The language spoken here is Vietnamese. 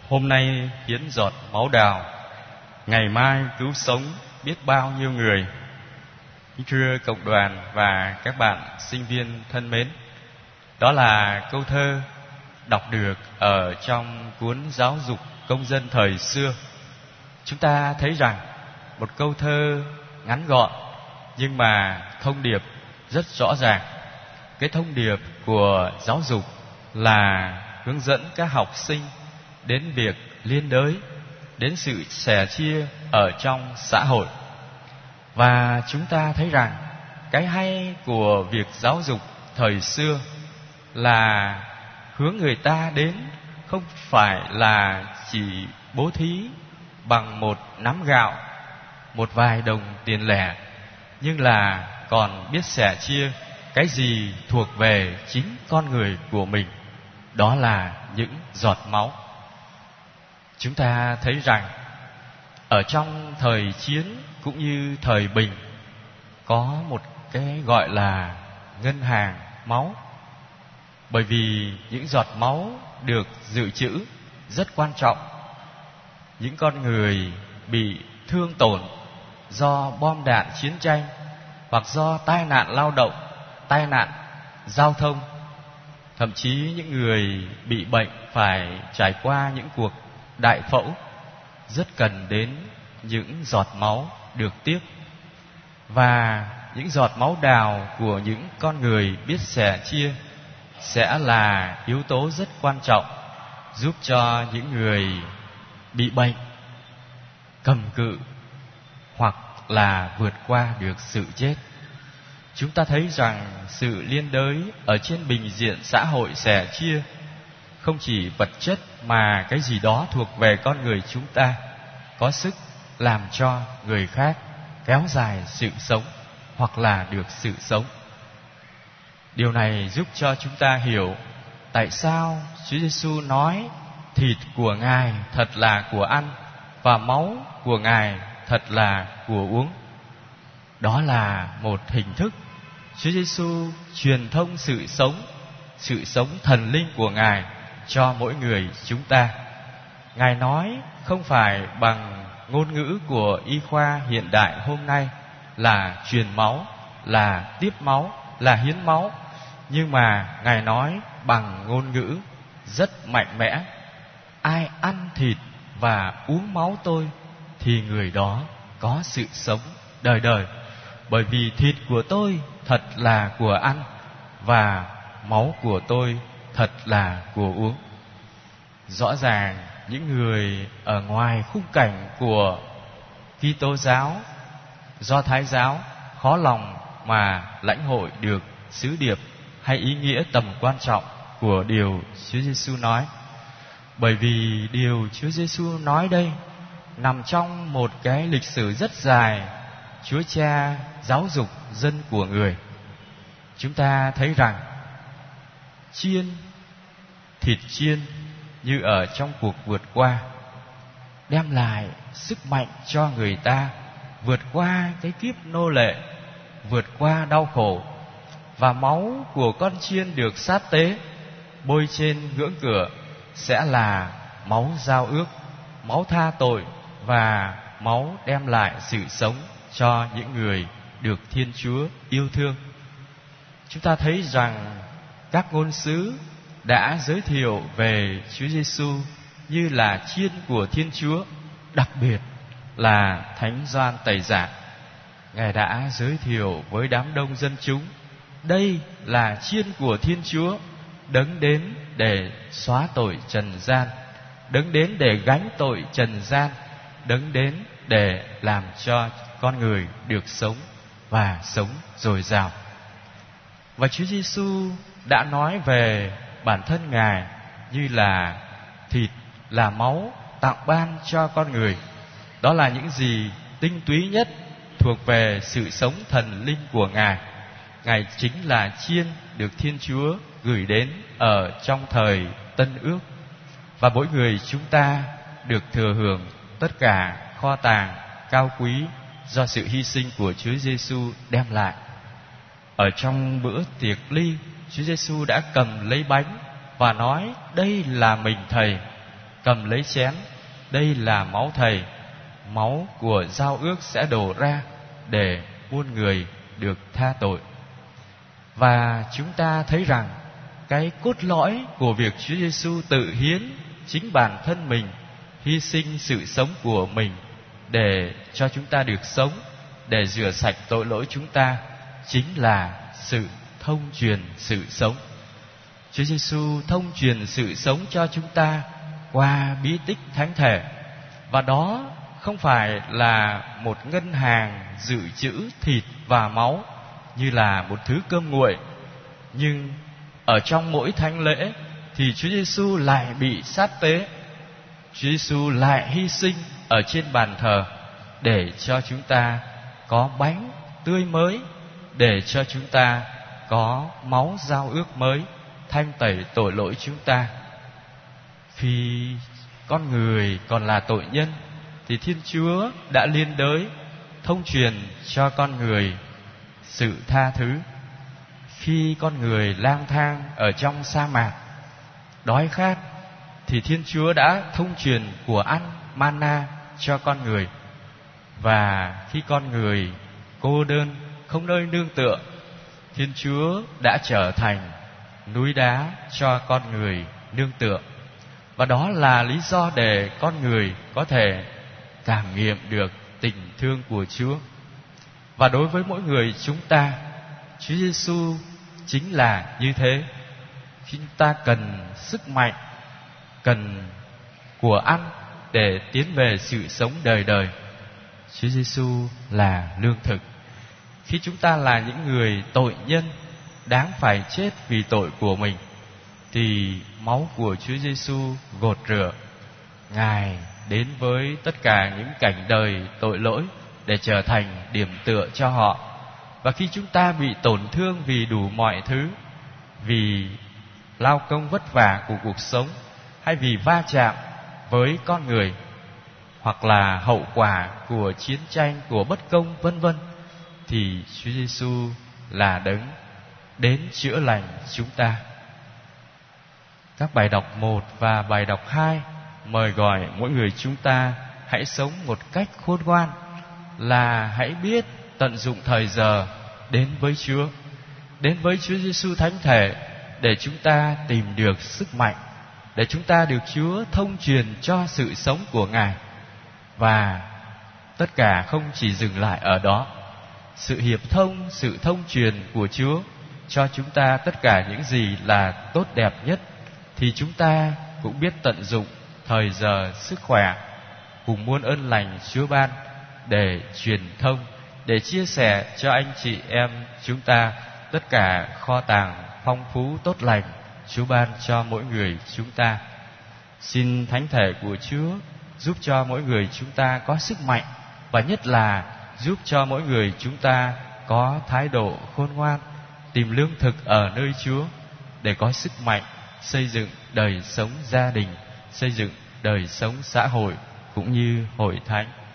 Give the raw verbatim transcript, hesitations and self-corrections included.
Hôm nay hiến giọt máu đào, ngày mai cứu sống biết bao nhiêu người. Thưa cộng đoàn và các bạn sinh viên thân mến, đó là câu thơ đọc được ở trong cuốn Giáo dục công dân thời xưa. Chúng ta thấy rằng một câu thơ ngắn gọn nhưng mà thông điệp rất rõ ràng. Cái thông điệp của giáo dục là hướng dẫn các học sinh đến việc liên đới, đến sự sẻ chia ở trong xã hội. Và chúng ta thấy rằng cái hay của việc giáo dục thời xưa là hướng người ta đến không phải là chỉ bố thí bằng một nắm gạo, một vài đồng tiền lẻ, nhưng là còn biết sẻ chia cái gì thuộc về chính con người của mình, đó là những giọt máu. Chúng ta thấy rằng ở trong thời chiến cũng như thời bình có một cái gọi là ngân hàng máu. Bởi vì những giọt máu được dự trữ rất quan trọng. Những con người bị thương tổn do bom đạn chiến tranh hoặc do tai nạn lao động, tai nạn giao thông, thậm chí những người bị bệnh phải trải qua những cuộc đại phẫu, rất cần đến những giọt máu được tiếp. Và những giọt máu đào của những con người biết sẻ chia sẽ là yếu tố rất quan trọng giúp cho những người bị bệnh cầm cự hoặc là vượt qua được sự chết. Chúng ta thấy rằng sự liên đới ở trên bình diện xã hội sẻ chia không chỉ vật chất mà cái gì đó thuộc về con người chúng ta, có sức làm cho người khác kéo dài sự sống hoặc là được sự sống. Điều này giúp cho chúng ta hiểu tại sao Chúa Giêsu nói thịt của Ngài thật là của ăn và máu của Ngài thật là của uống. Đó là một hình thức Chúa Giêsu truyền thông sự sống, sự sống thần linh của Ngài cho mỗi người chúng ta. Ngài nói không phải bằng ngôn ngữ của y khoa hiện đại hôm nay là truyền máu, là tiếp máu, là hiến máu, nhưng mà Ngài nói bằng ngôn ngữ rất mạnh mẽ. Ai ăn thịt và uống máu tôi thì người đó có sự sống đời đời. Bởi vì thịt của tôi thật là của ăn và máu của tôi thật là của uống. Rõ ràng những người ở ngoài khung cảnh của Kitô giáo, Do Thái giáo khó lòng mà lãnh hội được sứ điệp hay ý nghĩa tầm quan trọng của điều Chúa Giêsu nói. Bởi vì điều Chúa Giêsu nói đây nằm trong một cái lịch sử rất dài Chúa Cha giáo dục dân của người. Chúng ta thấy rằng chiên, thịt chiên như ở trong cuộc vượt qua đem lại sức mạnh cho người ta vượt qua cái kiếp nô lệ, vượt qua đau khổ. Và máu của con chiên được sát tế bôi trên ngưỡng cửa sẽ là máu giao ước, máu tha tội và máu đem lại sự sống cho những người được Thiên Chúa yêu thương. Chúng ta thấy rằng các ngôn sứ đã giới thiệu về Chúa Giêsu như là chiên của Thiên Chúa, đặc biệt là Thánh Gioan Tẩy Giả. Ngài đã giới thiệu với đám đông dân chúng, đây là chiên của Thiên Chúa, đấng đến để xóa tội trần gian, đấng đến để gánh tội trần gian, đấng đến để làm cho con người được sống và sống dồi dào. Và Chúa Giêsu đã nói về bản thân Ngài như là thịt, là máu tặng ban cho con người. Đó là những gì tinh túy nhất thuộc về sự sống thần linh của Ngài. Ngài chính là chiên được Thiên Chúa gửi đến ở trong thời Tân Ước. Và mỗi người chúng ta được thừa hưởng tất cả kho tàng cao quý do sự hy sinh của Chúa Giêsu đem lại. Ở trong bữa tiệc ly, Chúa Giêsu đã cầm lấy bánh và nói, đây là mình Thầy. cầm lấy chén, đây là máu Thầy, máu của giao ước sẽ đổ ra để muôn người được tha tội. Và chúng ta thấy rằng cái cốt lõi của việc Chúa Giêsu tự hiến chính bản thân mình, hy sinh sự sống của mình để cho chúng ta được sống, để rửa sạch tội lỗi chúng ta, chính là sự thông truyền sự sống. Chúa Giêsu thông truyền sự sống cho chúng ta qua bí tích thánh thể. Và đó không phải là một ngân hàng dự trữ thịt và máu như là một thứ cơm nguội, nhưng ở trong mỗi thánh lễ thì Chúa Giêsu lại bị sát tế, Chúa Giêsu lại hy sinh ở trên bàn thờ để cho chúng ta có bánh tươi mới, để cho chúng ta có máu giao ước mới thanh tẩy tội lỗi chúng ta. Khi con người còn là tội nhân thì Thiên Chúa đã liên đới thông truyền cho con người sự tha thứ. Khi con người lang thang ở trong sa mạc đói khát thì Thiên Chúa đã thông truyền của ăn mana cho con người. Và khi con người cô đơn không nơi nương tựa, Thiên Chúa đã trở thành núi đá cho con người nương tựa. Và đó là lý do để con người có thể cảm nghiệm được tình thương của Chúa. Và đối với mỗi người chúng ta, Chúa Giêsu chính là như thế. Khi chúng ta cần sức mạnh, cần của ăn để tiến về sự sống đời đời, Chúa Giêsu là lương thực. Khi chúng ta là những người tội nhân đáng phải chết vì tội của mình, thì máu của Chúa Giêsu gột rửa. Ngài đến với tất cả những cảnh đời tội lỗi để trở thành điểm tựa cho họ. Và khi chúng ta bị tổn thương vì đủ mọi thứ, vì lao công vất vả của cuộc sống, hay vì va chạm với con người, hoặc là hậu quả của chiến tranh, của bất công vân vân, thì Chúa Giêsu là đấng đến chữa lành chúng ta. Các bài đọc một và bài đọc hai mời gọi mỗi người chúng ta hãy sống một cách khôn ngoan, là hãy biết tận dụng thời giờ đến với Chúa, đến với Chúa Giêsu thánh thể, để chúng ta tìm được sức mạnh, để chúng ta được Chúa thông truyền cho sự sống của Ngài. Và tất cả không chỉ dừng lại ở đó. Sự hiệp thông, sự thông truyền của Chúa cho chúng ta tất cả những gì là tốt đẹp nhất, thì chúng ta cũng biết tận dụng thời giờ, sức khỏe cùng muôn ơn lành Chúa ban để truyền thông, để chia sẻ cho anh chị em chúng ta tất cả kho tàng phong phú tốt lành Chúa ban cho mỗi người chúng ta. Xin thánh thể của Chúa giúp cho mỗi người chúng ta có sức mạnh, và nhất là giúp cho mỗi người chúng ta có thái độ khôn ngoan, tìm lương thực ở nơi Chúa để có sức mạnh xây dựng đời sống gia đình, xây dựng đời sống xã hội cũng như hội thánh.